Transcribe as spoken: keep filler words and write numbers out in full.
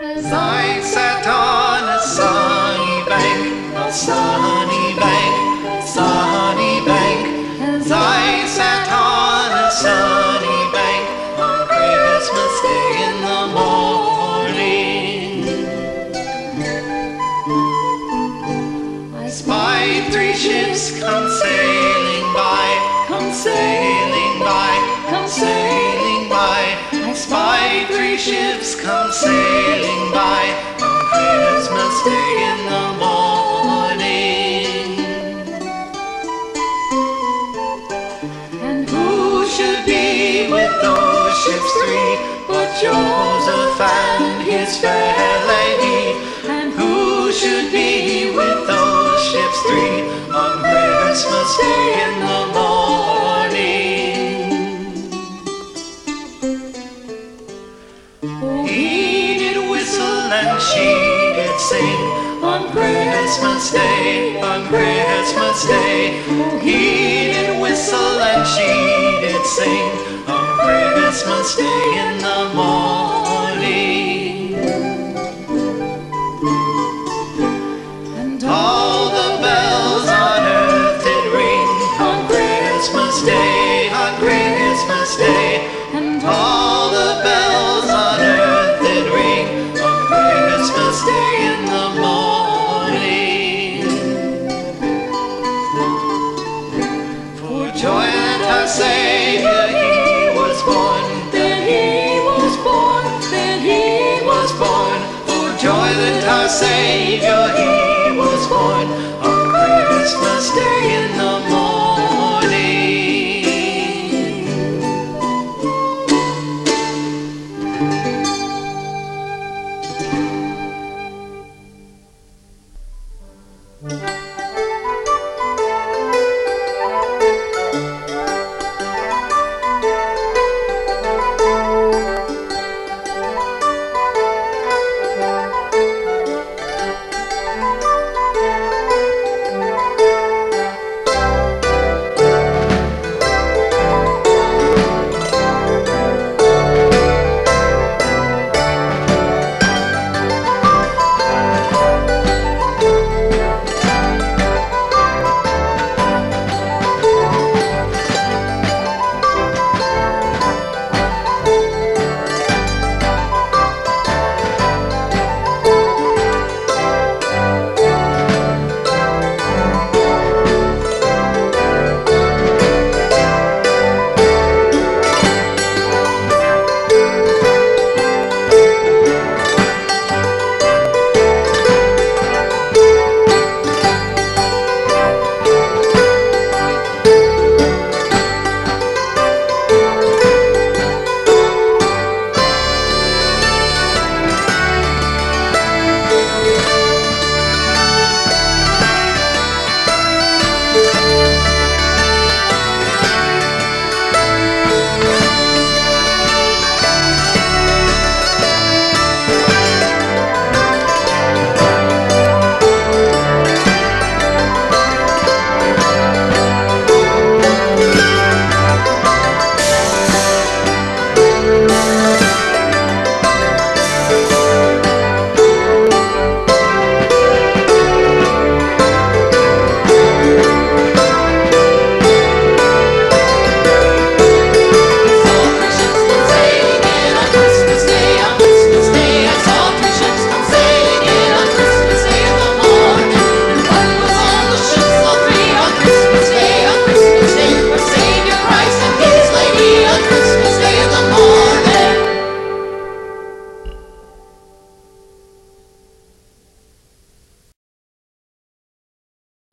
As I sat on a sunny bank, a sunny bank, sunny bank. As I sat on a sunny bank on Christmas Day in the morning, I spied three ships come sailing by, come sailing by, come sailing by. I spied three ships come sailing by on Christmas Day in the morning. And who should be with those ships three but Joseph and his fair lady? And who should be with those ships three on Christmas Day in the morning? He did whistle and she did sing on Christmas Day, on Christmas Day. He did whistle and she did sing on Christmas Day in the morning. And all the bells on earth did ring on Christmas Day, on Christmas Day. And all the bells on earth did ring on Christmas Day in the morning. For joy that our Savior He was born, then He was born, then He was born. For joy that our Savior He